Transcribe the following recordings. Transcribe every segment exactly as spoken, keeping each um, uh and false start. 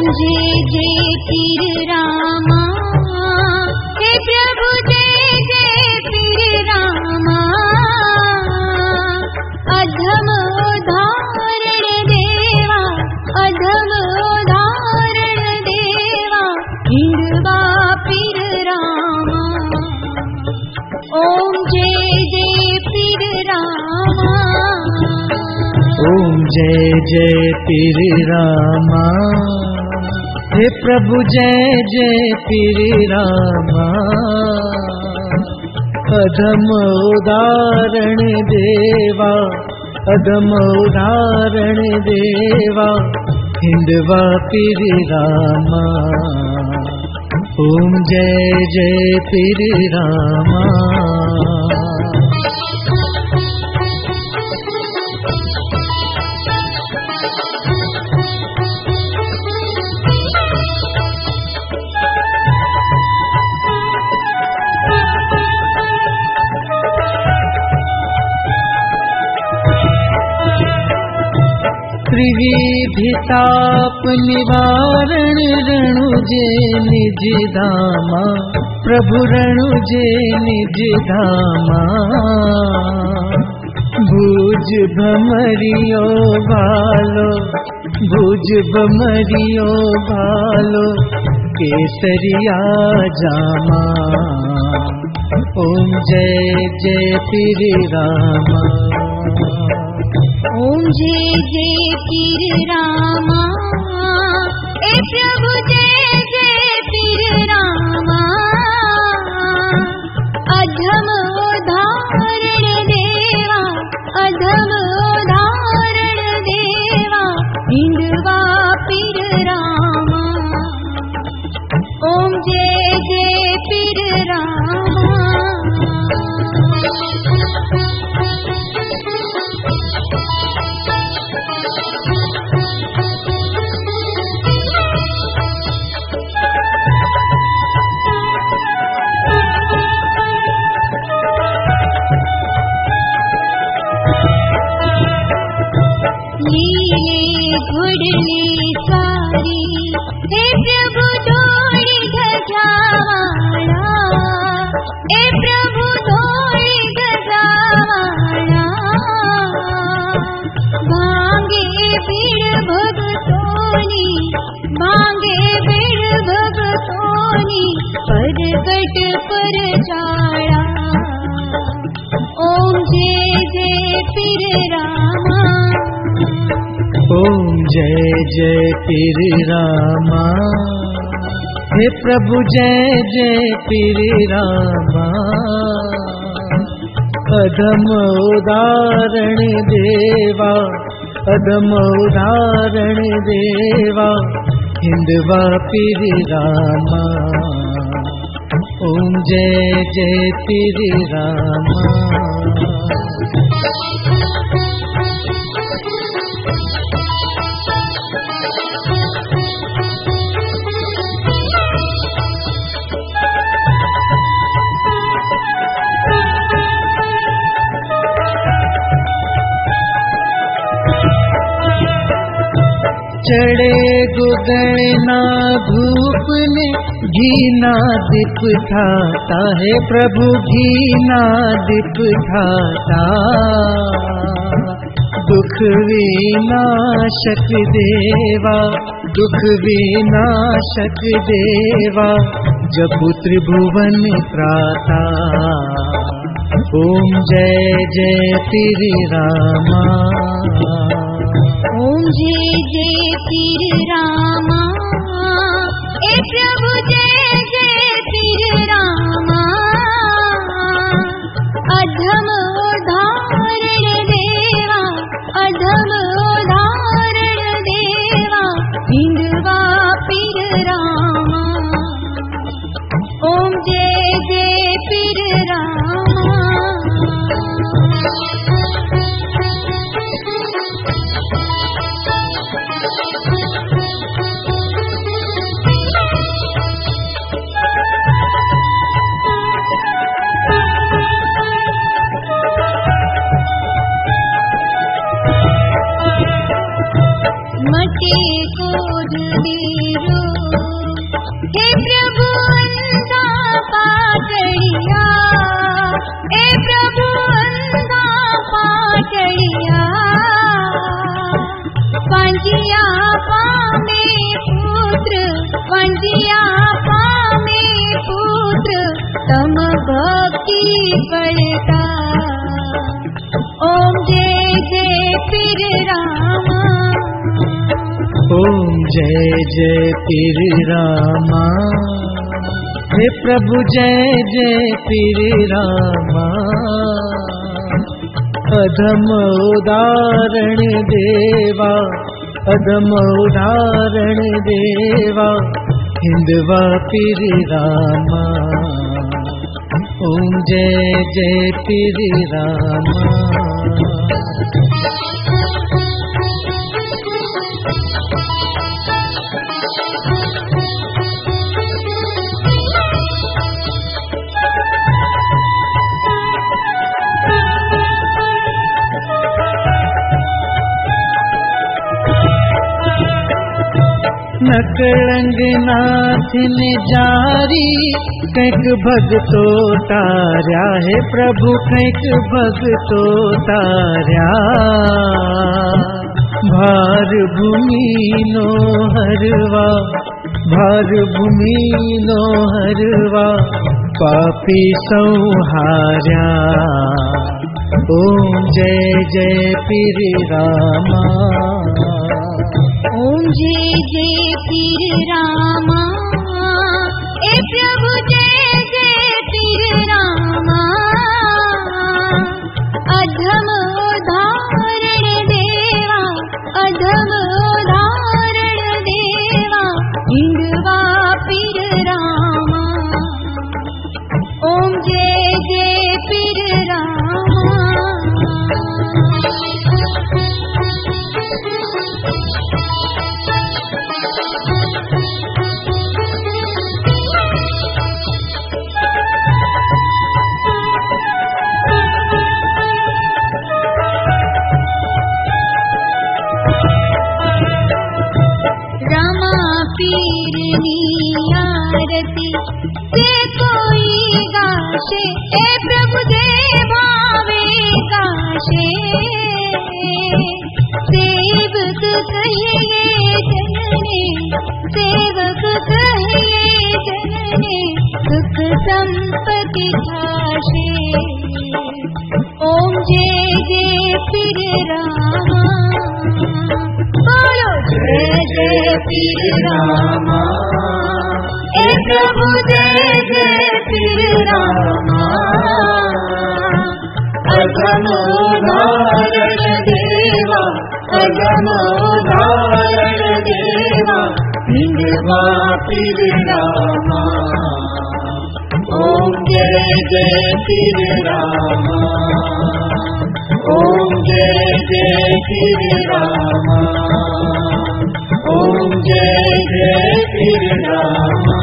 जय जय पीर रामा, हे प्रभु जय जय पीर रामा। अधम उदाहरण देवा, अधम उदाहरण देवा, हिंदवा पीर रामा। ओम जय जय पीर रामा, ओम जय जय पीर रामा, हे प्रभु जय जय पीर रामा। अधम उदाहरण देवा, अधम उदाहरण देवा, हिंदवा पीर रामा। ओम जय जय पीर रामा। त्रिविधिताप निवारण रणुजे निज धामा, प्रभु रणुजे निज धामा। भुज भमरियो भालो, भुज भमरियो भालो, केसरिया जामा। ओम जय जय पीर रामा। ओम जय जय पीर रामा, हे प्रभु जय जय पीर रामा। अधम उदाहरण देवा, अधम उदाहरण देवा, हिंदवा पीर रामा। ओम जय जय पीर रामा। लीले घुड़ली सारी, हे प्रभु दौड़ी गजावाड़ा, हे प्रभु दौड़ी गजावाड़ा। भांगे भीड़ भगतोनी, भांगे भीड़ भगतोनी, परगट पर जाड़ा। ओम जय जय पीर रामा। ओम जय जय पीर रामा, हे प्रभु जय जय पीर रामा। अधम उदाहरण देवा, अधम उदाहरण देवा, हिंदवा पीर रामा। ओम जय जय पीर रामा। चढ़े गुगना धूप ने घीना दीप खाता है, प्रभु घीना दीप खाता। दुख विनाशक देवा, दुख विनाशक देवा, जपु त्रिभुवन त्राता। ओम जय जय पीर रामा। ओम जय जय पीर रामा, हे प्रभु जय जय पीर रामा। अधम उदाहरण देवा, अधम उदाहरण देवा, हिंदवा पीर रामा। ओम जय जय पीर रामा। कोड दीरो हे प्रभु अंधा पाकड़िया हे प्रभु अंधा पाकड़िया पंजिया पामे पुत्र पंजिया पामे पुत्र तम भक्ति पड़ता ओम जय जय पीर रामा ओम जय जय पीर रामा हे प्रभु जय जय पीर रामा अधम उदाहरण देवा अधम उदाहरण देवा हिंदवा पीर रामा ओम जय जय पीर रामा नकलंग नाथ ने जारी कैक भगतो तार्या है प्रभु कैक भगतो तार्या भार भूमि नो हरवा भार भूमि नो हरवा पापी संहार्या ओम जय जय पीर रामा ओम जय जय पीर रामा ए प्रभु जय जय पीर रामा अधम उदाहरण देवा अधम उदाहरण देवा हिंदवा पीर रामा ओम जय जय पीर रामा आरती से कोई गाशे ए प्रभु दे भावे गाशे सेवक कहिए जनने सेवक कहिए जनने सुख संपत्ति खाशे ओम जय जय पीर रामा बोलो जय जय पीर रामा ए प्रभु जय जय पीर रामा अधम उदाहरण देवा अधम उदाहरण देवा हिंदवा पीर रामा ओम जय जय पीर रामा ओम जय जय पीर रामा ओम जय जय पीर रामा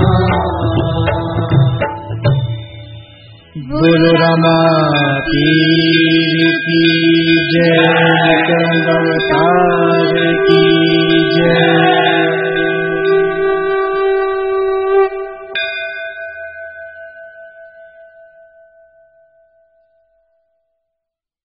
बोलो रामा पीर की जय।